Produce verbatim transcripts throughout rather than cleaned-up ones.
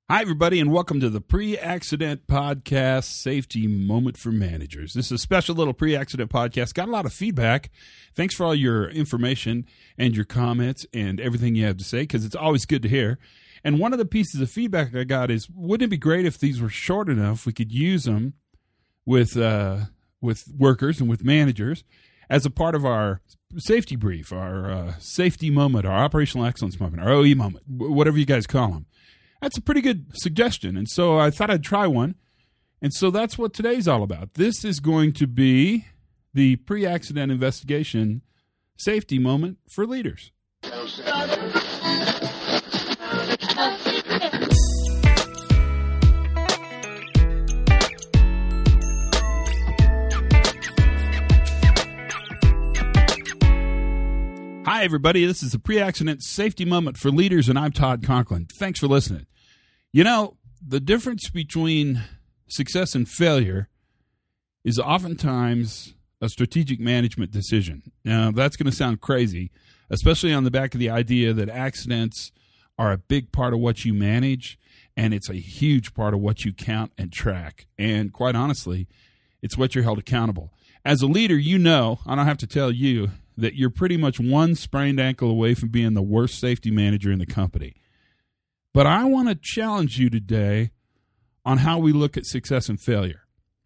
Hi, everybody, and welcome to the Pre-Accident Podcast Safety Moment for Managers. This is a special little pre-accident podcast. Got a lot of feedback. Thanks for all your information and your comments and everything you have to say, because it's always good to hear. And one of the pieces of feedback I got is, wouldn't it be great if these were short enough we could use them with uh, with workers and with managers as a part of our safety brief, our uh, safety moment, our operational excellence moment, our O E moment, whatever you guys call them. That's a pretty good suggestion, and so I thought I'd try one, and so that's what today's all about. This is going to be the pre-accident investigation safety moment for leaders. Hi, everybody. This is the pre-accident safety moment for leaders, and I'm Todd Conklin. Thanks for listening. You know, the difference between success and failure is oftentimes a strategic management decision. Now, that's going to sound crazy, especially on the back of the idea that accidents are a big part of what you manage, and it's a huge part of what you count and track. And quite honestly, it's what you're held accountable. As a leader, you know, I don't have to tell you, that you're pretty much one sprained ankle away from being the worst safety manager in the company. But I want to challenge you today on how we look at success and failure,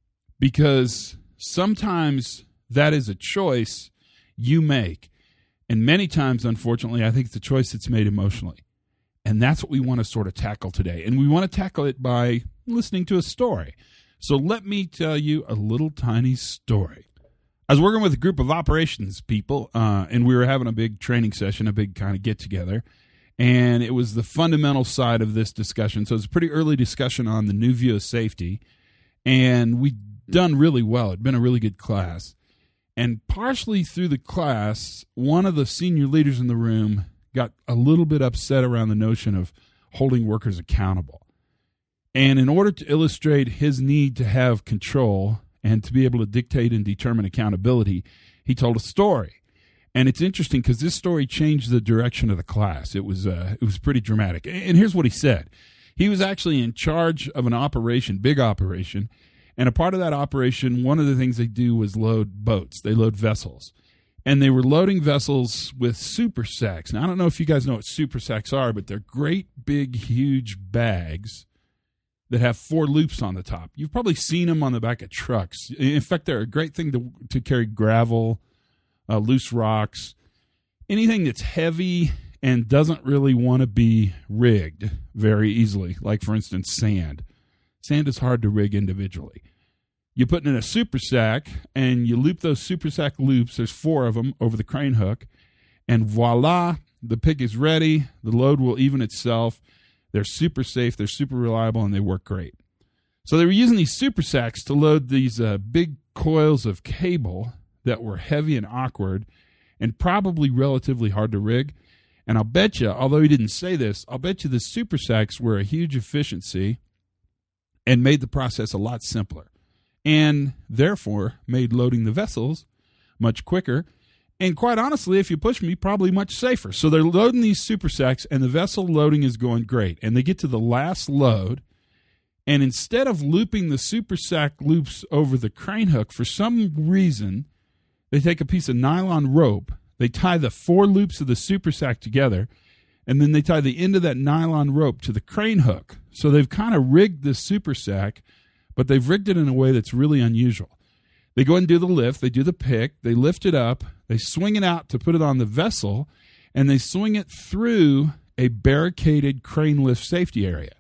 because sometimes that is a choice you make. And many times, unfortunately, I think it's a choice that's made emotionally. And that's what we want to sort of tackle today. And we want to tackle it by listening to a story. So let me tell you a little tiny story. I was working with a group of operations people, uh, and we were having a big training session, a big kind of get-together, and it was the fundamental side of this discussion. So it was a pretty early discussion on the new view of safety, and we'd done really well. It'd been a really good class. And partially through the class, one of the senior leaders in the room got a little bit upset around the notion of holding workers accountable. And in order to illustrate his need to have control and to be able to dictate and determine accountability, he told a story. And it's interesting because this story changed the direction of the class. It was uh, it was pretty dramatic. And here's what he said. He was actually in charge of an operation, big operation, and a part of that operation, one of the things they do was load boats. They load vessels. And they were loading vessels with super sacks. Now, I don't know if you guys know what super sacks are, but they're great, big, huge bags that have four loops on the top. You've probably seen them on the back of trucks. In fact, they're a great thing to to carry gravel, uh, loose rocks, anything that's heavy and doesn't really want to be rigged very easily, like, for instance, sand. Sand is hard to rig individually. You put it in a super sack, and you loop those super sack loops, there's four of them, over the crane hook, and voila, the pick is ready, the load will even itself. They're super safe, they're super reliable, and they work great. So they were using these super sacks to load these uh, big coils of cable that were heavy and awkward and probably relatively hard to rig. And I'll bet you, although he didn't say this, I'll bet you the super sacks were a huge efficiency and made the process a lot simpler, and therefore made loading the vessels much quicker. And quite honestly, if you push me, probably much safer. So they're loading these super sacks, and the vessel loading is going great. And they get to the last load, and instead of looping the super sack loops over the crane hook, for some reason, they take a piece of nylon rope, they tie the four loops of the super sack together, and then they tie the end of that nylon rope to the crane hook. So they've kind of rigged this super sack, but they've rigged it in a way that's really unusual. They go and do the lift, they do the pick, they lift it up, they swing it out to put it on the vessel, and they swing it through a barricaded crane lift safety area.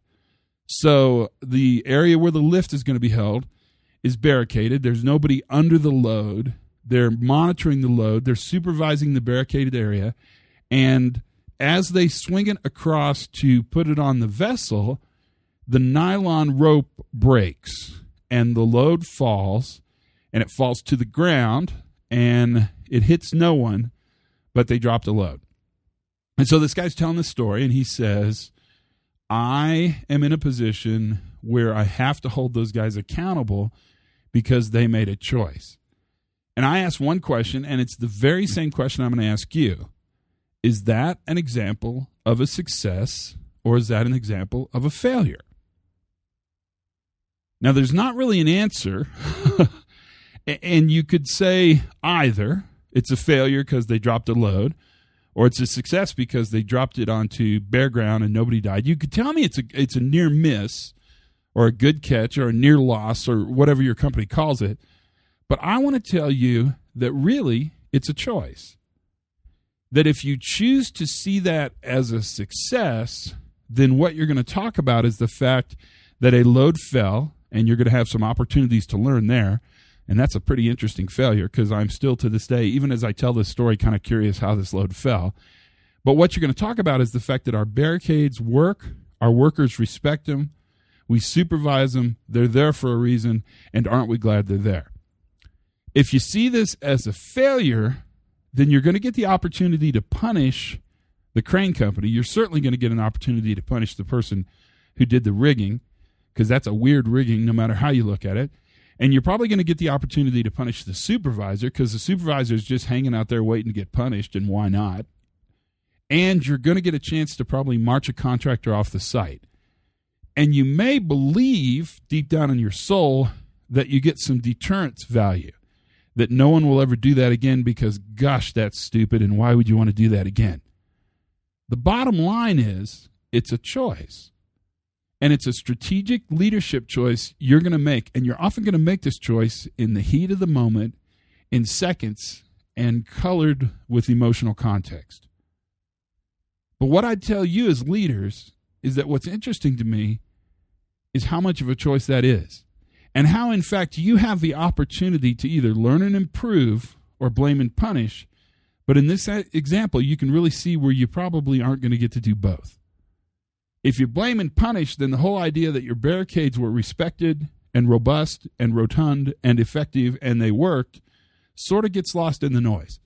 So the area where the lift is going to be held is barricaded. There's nobody under the load. They're monitoring the load. They're supervising the barricaded area. And as they swing it across to put it on the vessel, the nylon rope breaks, and the load falls, and it falls to the ground, and it hits no one, but they dropped a load. And so this guy's telling this story, and he says, I am in a position where I have to hold those guys accountable because they made a choice. And I asked one question, and it's the very same question I'm going to ask you. Is that an example of a success, or is that an example of a failure? Now, there's not really an answer, and you could say either it's a failure because they dropped a load, or it's a success because they dropped it onto bare ground and nobody died. You could tell me it's a it's a near miss, or a good catch, or a near loss, or whatever your company calls it. But I want to tell you that really it's a choice. That if you choose to see that as a success, then what you're going to talk about is the fact that a load fell, and you're going to have some opportunities to learn there. And that's a pretty interesting failure, because I'm still to this day, even as I tell this story, kind of curious how this load fell. But what you're going to talk about is the fact that our barricades work, our workers respect them, we supervise them, they're there for a reason, and aren't we glad they're there? If you see this as a failure, then you're going to get the opportunity to punish the crane company. You're certainly going to get an opportunity to punish the person who did the rigging, because that's a weird rigging no matter how you look at it. And you're probably going to get the opportunity to punish the supervisor, because the supervisor is just hanging out there waiting to get punished, and why not? And you're going to get a chance to probably march a contractor off the site. And you may believe deep down in your soul that you get some deterrence value, that no one will ever do that again because, gosh, that's stupid, and why would you want to do that again? The bottom line is it's a choice. And it's a strategic leadership choice you're going to make. And you're often going to make this choice in the heat of the moment, in seconds, and colored with emotional context. But what I tell you as leaders is that what's interesting to me is how much of a choice that is. And how, in fact, you have the opportunity to either learn and improve or blame and punish. But in this example, you can really see where you probably aren't going to get to do both. If you blame and punish, then the whole idea that your barricades were respected and robust and rotund and effective and they worked sort of gets lost in the noise.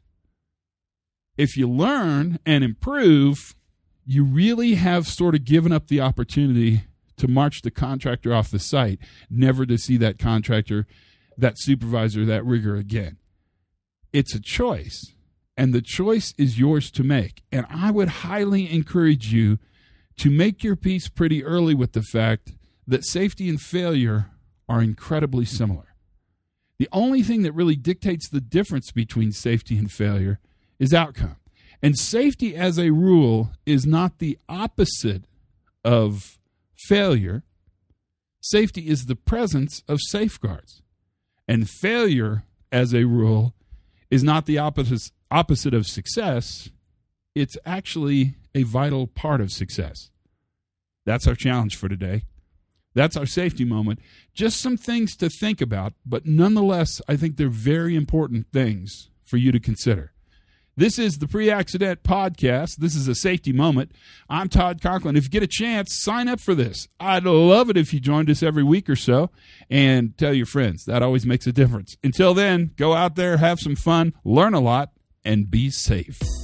If you learn and improve, you really have sort of given up the opportunity to march the contractor off the site, never to see that contractor, that supervisor, that rigger again. It's a choice, and the choice is yours to make. And I would highly encourage you to make your peace pretty early with the fact that safety and failure are incredibly similar. The only thing that really dictates the difference between safety and failure is outcome. And safety, as a rule, is not the opposite of failure. Safety is the presence of safeguards. And failure, as a rule, is not the opposite, opposite of success. It's actually a vital part of success. That's our challenge for today. That's our safety moment. Just some things to think about, but nonetheless, I think they're very important things for you to consider. This is the Pre-Accident Podcast. This is a safety moment. I'm Todd Conklin. If you get a chance, sign up for this. I'd love it if you joined us every week or so, and tell your friends. That always makes a difference. Until then, go out there, have some fun, learn a lot, and be safe.